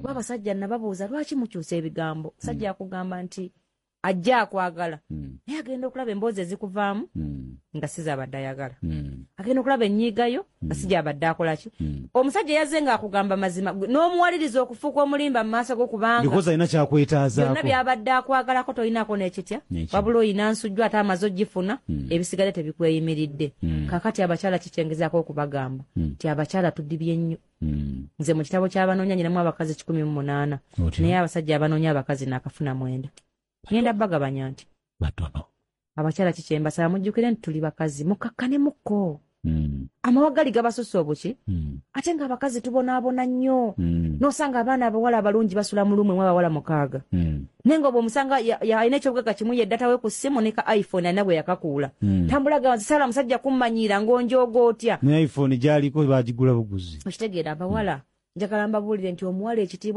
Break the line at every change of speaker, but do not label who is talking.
Abasajja nababuuza lwaki mukyusa ebigambo. Sajja akugamba nti ajja akwagala. Naye agenda okulaba emboozi ezikuvaamu nga sizabadde ayagala. Agenda okulaba ennyigayo nga sijabadde akola ki. Omusajja yazze nga akugamba mazima n'omuwaliriza okufuuka omulimba mu maaso go kubanga
because alina kyakwetaazaako.
Byonna byabadde akwagalako tolinaako n'ekitya. Wabula oyina nsujju ate amaze ogifuna ebisigale tebikweyimiridde. Kaakati abakyala kikyengezaako okubagamba nti abakyala tudibye nnyo. Nze mu kitabo ky'abanoonya nyinamu abakazi 18 naye abasajja abanoonya abakazi n'akafuna 9. Ngenda bagabanya nti
batono.
Abakyala kikyembasaba mujjukire nti tuli bakazi mukakkane mukko. Amawagali gabasusse obuki ate nga abakazi tubonaabona nnyo. N'osanga abaana abawala abalungi basula mu lumwe mu abawala 6. Naye nga bw'omusanga alina ekyobugagga kimu ye data we ku ssimu ne ka iPhone alina bwe yakakuula. Tambulaga nti sala musajja kummanyiira ng'onjooga otya.
Ne iPhone gy'aliko baagigula buguzi.
Okitegeera abawala njagala mbabuulire nti omuwala ekitiibwa